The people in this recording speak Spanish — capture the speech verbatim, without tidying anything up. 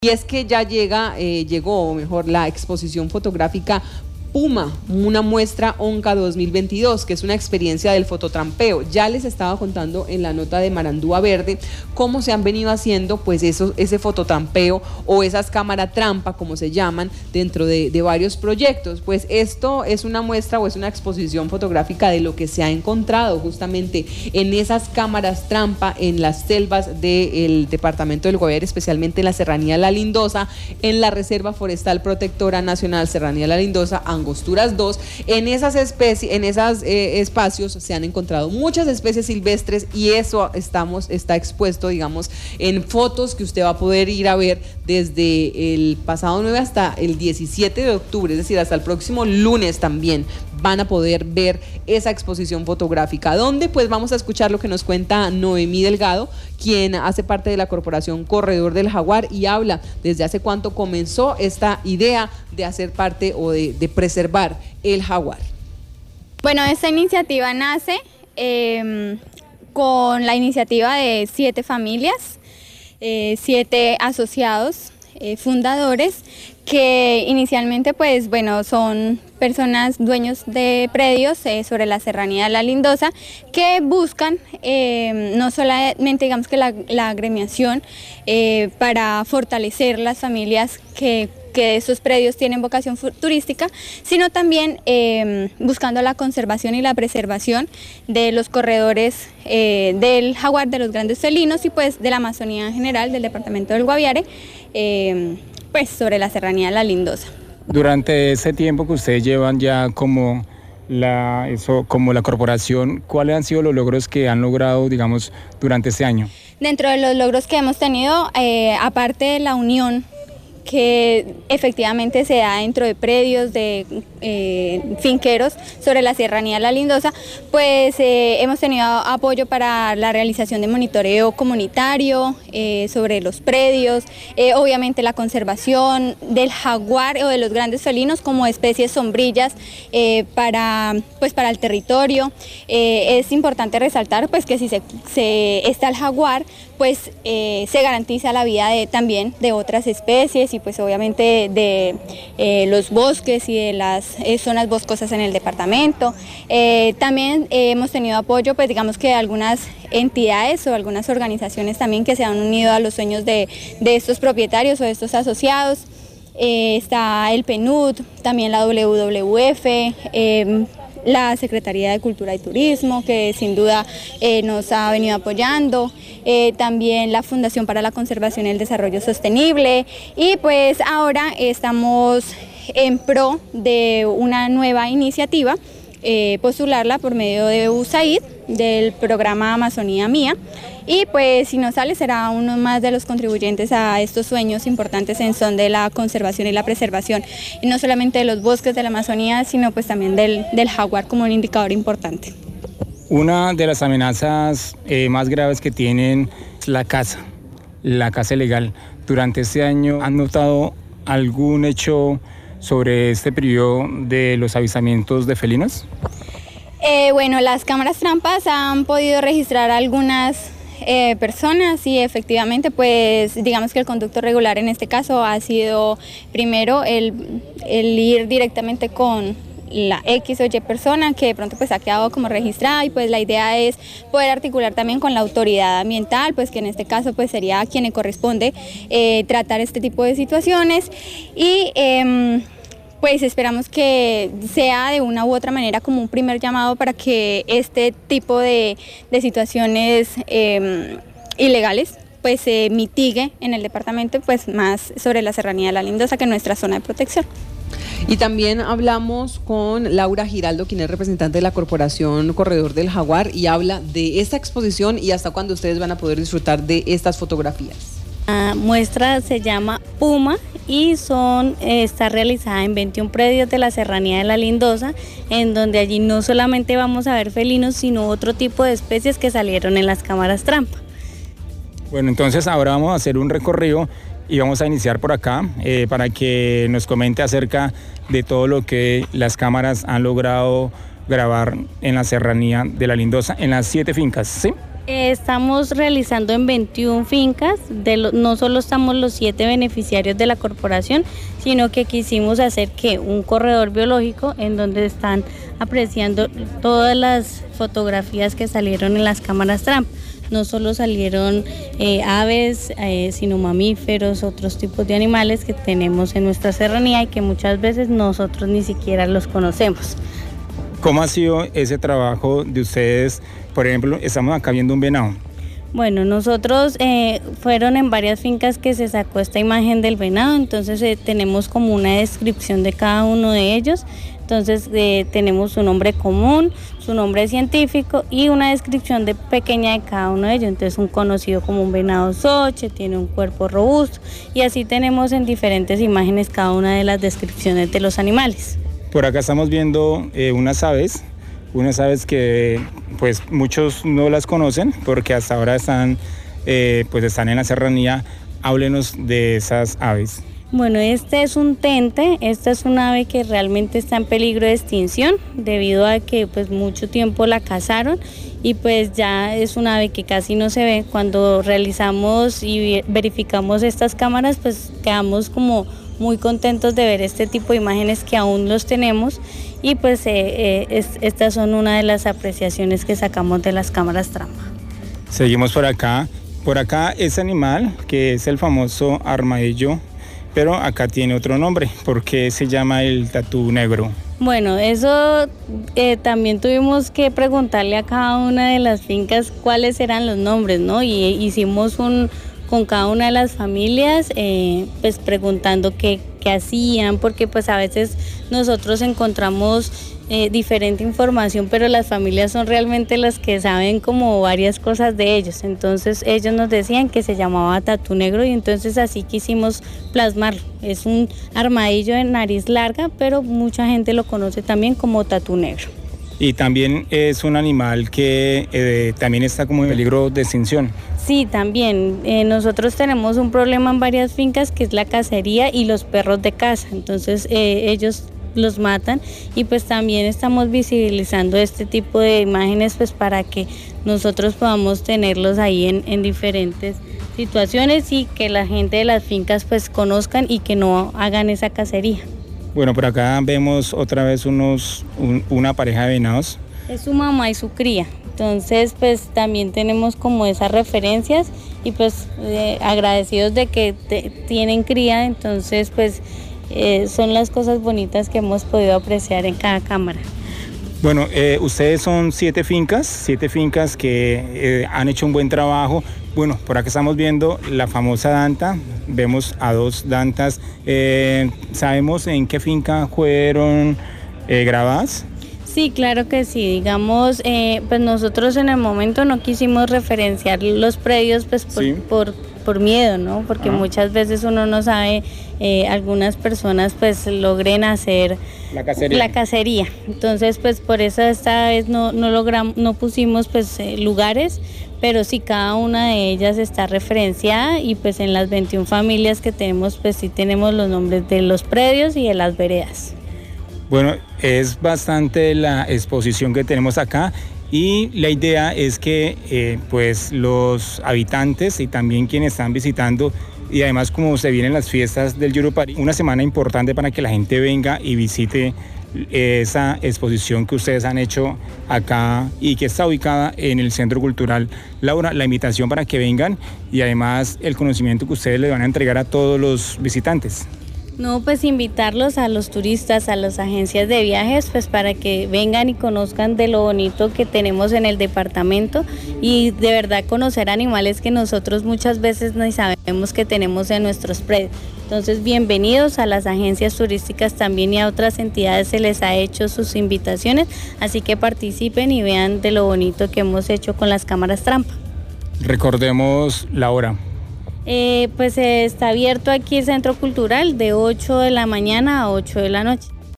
Y es que ya llega, eh, llegó, o mejor, la exposición fotográfica Puma, una muestra ONCA dos mil veintidós, que es una experiencia del fototrampeo. Ya les estaba contando en la nota de Marandúa Verde cómo se han venido haciendo pues eso, ese fototrampeo o esas cámaras trampa, como se llaman, dentro de, de varios proyectos. Pues esto es una muestra o es una exposición fotográfica de lo que se ha encontrado justamente en esas cámaras trampa en las selvas del departamento del Guaviare, especialmente en la Serranía La Lindosa, en la Reserva Forestal Protectora Nacional Serranía La Lindosa, Angosturas dos. En esas especies, en esos eh, espacios se han encontrado muchas especies silvestres y eso estamos, está expuesto, digamos, en fotos que usted va a poder ir a ver desde el pasado nueve hasta el diecisiete de octubre, es decir, hasta el próximo lunes también van a poder ver esa exposición fotográfica, donde pues vamos a escuchar lo que nos cuenta Noemí Delgado, quien hace parte de la Corporación Corredor del Jaguar y habla desde hace cuánto comenzó esta idea de hacer parte o de, de preservar el jaguar. Bueno, esta iniciativa nace eh, con la iniciativa de siete familias, eh, siete asociados, eh, fundadores, que inicialmente pues bueno son personas dueños de predios eh, sobre la Serranía La Lindosa que buscan eh, no solamente digamos que la, la agremiación eh, para fortalecer las familias que que esos predios tienen vocación turística, sino también eh, buscando la conservación y la preservación de los corredores eh, del jaguar, de los grandes felinos y pues de la Amazonía en general, del departamento del Guaviare, eh, pues sobre la Serranía La Lindosa. Durante ese tiempo que ustedes llevan ya como la, eso, como la corporación, ¿cuáles han sido los logros que han logrado, digamos, durante este año? Dentro de los logros que hemos tenido, eh, aparte de la unión que efectivamente se da dentro de predios de eh, finqueros sobre la Serranía La Lindosa, pues eh, hemos tenido apoyo para la realización de monitoreo comunitario eh, sobre los predios, eh, obviamente la conservación del jaguar o de los grandes felinos como especies sombrillas eh, para, pues, para el territorio. Eh, es importante resaltar pues que si se, se está el jaguar, pues eh, se garantiza la vida de, también de otras especies y pues obviamente de, de eh, los bosques y de las eh, zonas boscosas en el departamento. Eh, también eh, hemos tenido apoyo, pues digamos que de algunas entidades o algunas organizaciones también que se han unido a los sueños de, de estos propietarios o de estos asociados. Eh, está el P N U D, también la W W F, eh, la Secretaría de Cultura y Turismo, que sin duda eh, nos ha venido apoyando, eh, también la Fundación para la Conservación y el Desarrollo Sostenible, y pues ahora estamos en pro de una nueva iniciativa, eh, postularla por medio de U S A I D, del programa Amazonía Mía, y pues si no sale será uno más de los contribuyentes a estos sueños importantes en son de la conservación y la preservación, y no solamente de los bosques de la Amazonía, sino pues también del, del jaguar como un indicador importante. Una de las amenazas eh, más graves que tienen es la caza, la caza ilegal. Durante este año, ¿han notado algún hecho sobre este periodo de los avistamientos de felinos? Eh, bueno, las cámaras trampas han podido registrar algunas eh, personas y efectivamente pues digamos que el conducto regular en este caso ha sido primero el, el ir directamente con la X o Y persona que de pronto pues ha quedado como registrada, y pues la idea es poder articular también con la autoridad ambiental, pues que en este caso pues sería a quien le corresponde eh, tratar este tipo de situaciones, y eh, pues esperamos que sea de una u otra manera como un primer llamado para que este tipo de, de situaciones eh, ilegales pues se mitigue en el departamento, pues más sobre la Serranía La Lindosa, que es nuestra zona de protección. Y también hablamos con Laura Giraldo, quien es representante de la Corporación Corredor del Jaguar, y habla de esta exposición y hasta cuándo ustedes van a poder disfrutar de estas fotografías. La muestra se llama Puma y son, eh, está realizada en veintiún predios de la Serranía de La Lindosa, en donde allí no solamente vamos a ver felinos, sino otro tipo de especies que salieron en las cámaras trampa. Bueno, entonces ahora vamos a hacer un recorrido y vamos a iniciar por acá eh, para que nos comente acerca de todo lo que las cámaras han logrado grabar en la Serranía de La Lindosa, en las siete fincas, ¿sí? Estamos realizando en veintiuna fincas, de lo, no solo estamos los siete beneficiarios de la corporación, sino que quisimos hacer que un corredor biológico en donde están apreciando todas las fotografías que salieron en las cámaras Tramp. No solo salieron eh, aves, eh, sino mamíferos, otros tipos de animales que tenemos en nuestra serranía y que muchas veces nosotros ni siquiera los conocemos. ¿Cómo ha sido ese trabajo de ustedes? Por ejemplo, estamos acá viendo un venado. Bueno, nosotros eh, fueron en varias fincas que se sacó esta imagen del venado, entonces eh, tenemos como una descripción de cada uno de ellos. Entonces eh, tenemos su nombre común, su nombre científico y una descripción de pequeña de cada uno de ellos. Entonces un conocido como un venado soche, tiene un cuerpo robusto y así tenemos en diferentes imágenes cada una de las descripciones de los animales. Por acá estamos viendo eh, unas aves, unas aves que pues muchos no las conocen porque hasta ahora están, eh, pues están en la serranía. Háblenos de esas aves. Bueno, este es un tente, esta es una ave que realmente está en peligro de extinción debido a que pues mucho tiempo la cazaron y pues ya es una ave que casi no se ve. Cuando realizamos y verificamos estas cámaras pues quedamos como muy contentos de ver este tipo de imágenes que aún los tenemos y pues eh, eh, es, estas son una de las apreciaciones que sacamos de las cámaras Tramp. Seguimos por acá, por acá ese animal que es el famoso armadillo, pero acá tiene otro nombre. ¿Por qué se llama el tatú negro? Bueno, eso eh, también tuvimos que preguntarle a cada una de las fincas cuáles eran los nombres, ¿no? Y hicimos un con cada una de las familias, eh, pues preguntando qué, qué hacían, porque pues a veces nosotros encontramos eh, diferente información, pero las familias son realmente las que saben como varias cosas de ellos. Entonces ellos nos decían que se llamaba tatú negro y entonces así quisimos plasmarlo. Es un armadillo de nariz larga, pero mucha gente lo conoce también como tatú negro. Y también es un animal que eh, también está como en peligro de extinción. Sí, también. Eh, nosotros tenemos un problema en varias fincas que es la cacería y los perros de caza. Entonces eh, ellos los matan y pues también estamos visibilizando este tipo de imágenes pues para que nosotros podamos tenerlos ahí en, en diferentes situaciones y que la gente de las fincas pues conozcan y que no hagan esa cacería. Bueno, por acá vemos otra vez unos, un, una pareja de venados. Es su mamá y su cría. Entonces, pues también tenemos como esas referencias y pues eh, agradecidos de que te, tienen cría. Entonces, pues eh, son las cosas bonitas que hemos podido apreciar en cada cámara. Bueno, eh, ustedes son siete fincas, siete fincas que eh, han hecho un buen trabajo. Bueno, por acá estamos viendo la famosa danta, vemos a dos dantas. Eh, ¿Sabemos en qué finca fueron eh, grabadas? Sí, claro que sí. Digamos, eh, pues nosotros en el momento no quisimos referenciar los predios pues por, sí. por, por miedo, ¿no? Porque ah. muchas veces uno no sabe, eh, algunas personas pues logren hacer la cacería. La cacería. Entonces, pues por eso esta vez no, no logramos, no pusimos pues eh, lugares, pero sí cada una de ellas está referenciada y pues en las veintiuna familias que tenemos pues sí tenemos los nombres de los predios y de las veredas. Bueno, es bastante la exposición que tenemos acá y la idea es que eh, pues los habitantes y también quienes están visitando y además como se vienen las fiestas del Yurupari, una semana importante para que la gente venga y visite esa exposición que ustedes han hecho acá y que está ubicada en el Centro Cultural. Laura, la invitación para que vengan y además el conocimiento que ustedes le van a entregar a todos los visitantes. No, pues invitarlos a los turistas, a las agencias de viajes, pues para que vengan y conozcan de lo bonito que tenemos en el departamento y de verdad conocer animales que nosotros muchas veces no sabemos que tenemos en nuestros predios. Entonces, bienvenidos a las agencias turísticas también y a otras entidades se les ha hecho sus invitaciones, así que participen y vean de lo bonito que hemos hecho con las cámaras Tramp. Recordemos la hora. Eh, pues eh, está abierto aquí el Centro Cultural de ocho de la mañana a ocho de la noche.